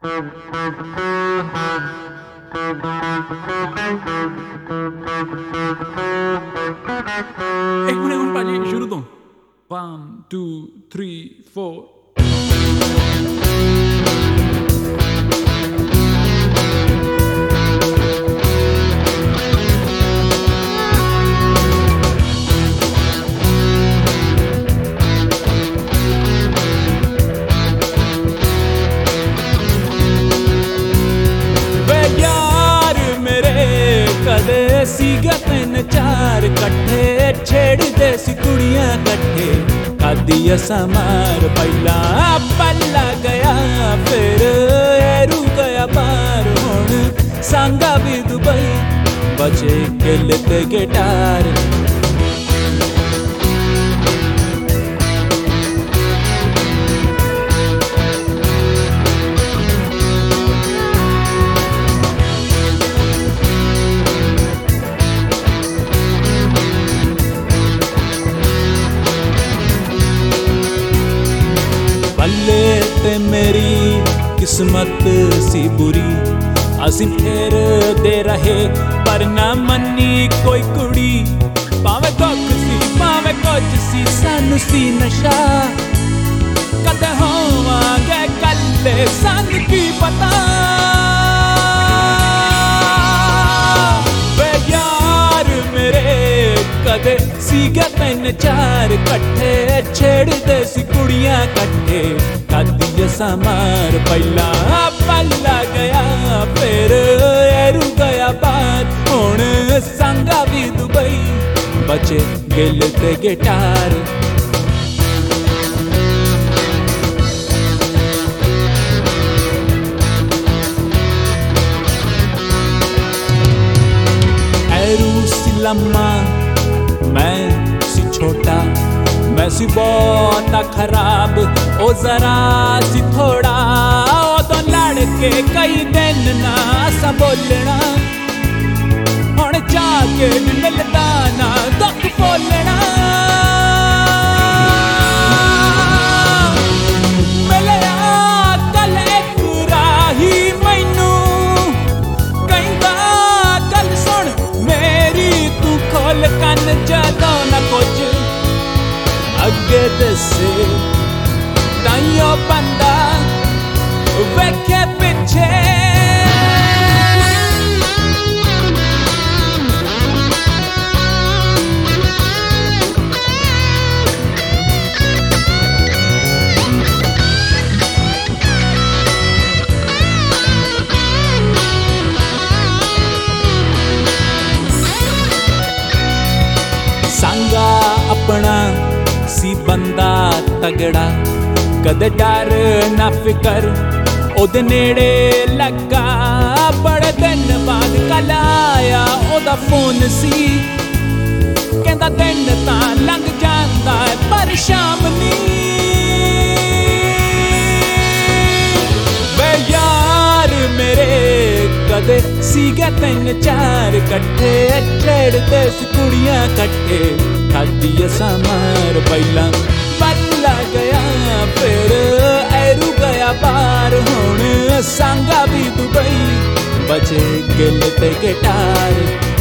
एक मिनट पाजी शुरू तो 1 2 3 4 सीगा तीन चार कट्ठे छेड़दे सी कुड़ियां कट्ठे खादी असा मार पहला पल्ला गया फिर एरू गया बार हुण सांगा भी दुबई बचे किल ते गिटार ते मेरी किस्मत सी बुरी असी फिर दे रहे पर ना मन्नी कोई कुड़ी भावे दुख सी भावे कुछ सी सानू सी नशा कदे होवांगे कल्ले सानू की पता वे यार मेरे कदे सीगे तीन चार कट्ठे छेड़दे सी कुड़ियां कट्ठे खादी असा मार पहला पल्ला गया फिर एरू गया बार हुण सांगा भी दुबई बचे गिल ते गिटार एरू सी लम्मा मैं सी छोटा मैं सी बहुता खराब ओ जरा सी थोड़ा ओ तो लड़के कई दिन ना सा बोलना हुण जाके मिलदा ना दुख बोलना मिलिया कल एक राही मैनू कहंदा गल सुन मेरी तू खोल कन जदों ना कुछ अगे दसे ताइयों बंदा वेखे पिछे सांगा अपना सी बंदा तगड़ा कदे डर ना फिकर ओदे नेड़े लगा बड़े दिन बाद कल आया ओदा फोन सी कहंदा दिन तां लंघ जांदा पर शाम नी वे यार मेरे कदे सीगे तीन चार कट्ठे छेड़दे सी कुड़ियां कट्ठे खादी असा मार पहला पल्ला गया फिर एरू गया बार हुण सांगा भी दुबई बचे गिल ते गिटार